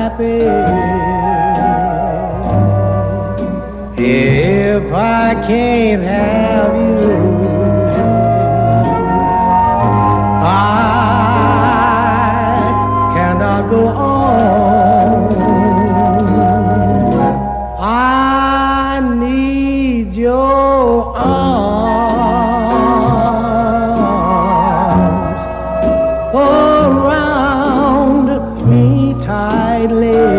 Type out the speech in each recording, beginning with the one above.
happy if I can't have you. I cannot go on. I need your arms around me tightly.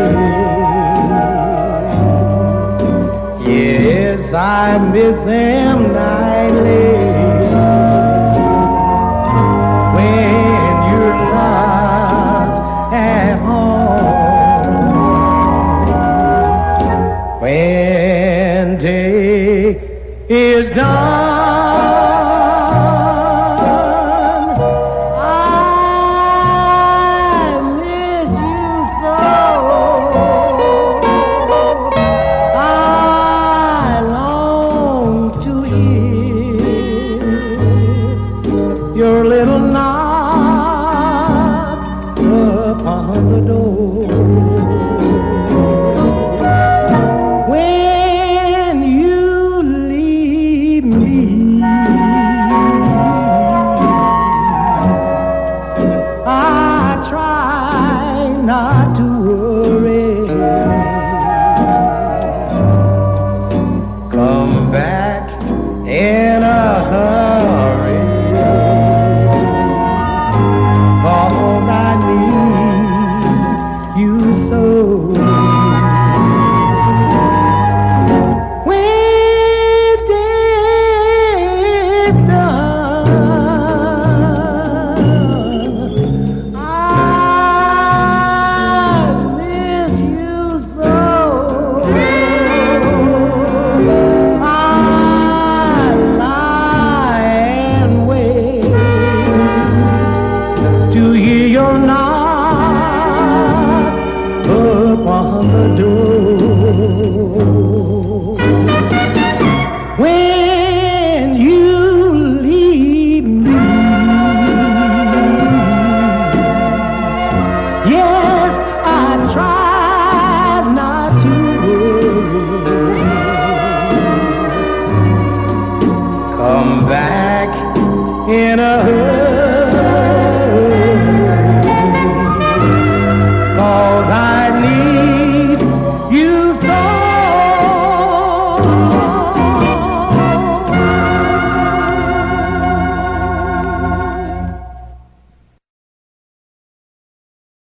Yes, I miss them nightly. When you're not at home, when day is done, I miss you so. I long to hear your little knock upon the door.